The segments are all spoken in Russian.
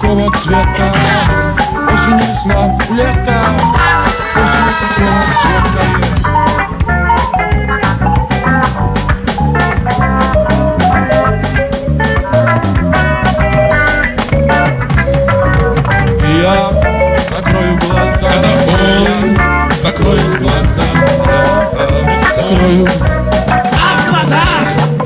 какого цвета? Осень, весна, лето. Осень какого цвета? Я закрою глаза, я закрою глаза, закрою. А в глазах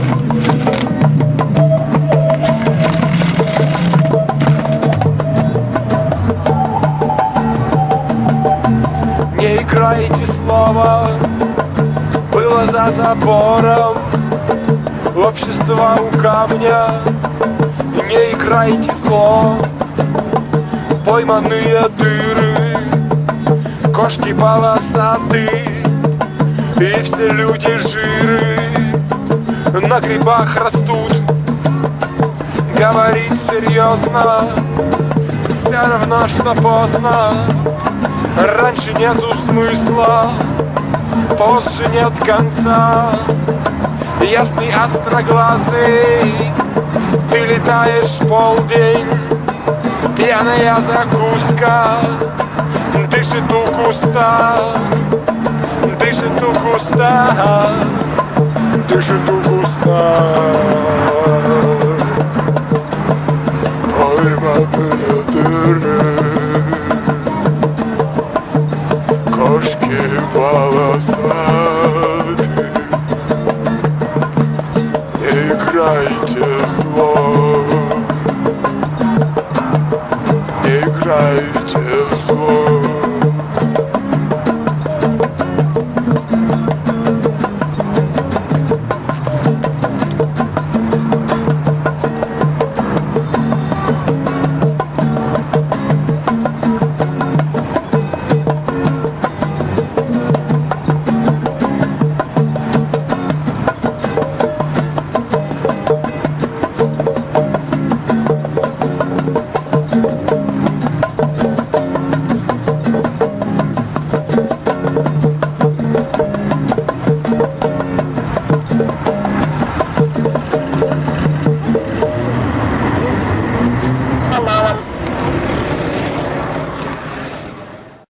не играйте снова, было за забором, общество у камня. Не играйте зло, пойманные дыры, кошки полосатые, и все люди жиры на грибах растут. Говорить серьезно, все равно, что поздно. Раньше нету смысла, позже нет конца. Ясный остроглазый, ты летаешь в полдень. Пьяная закуска дышит у куста, дышит у куста, дышит у куста. Пойманные дыры, кошки волосатые. Не играйте зло, не играйте зло.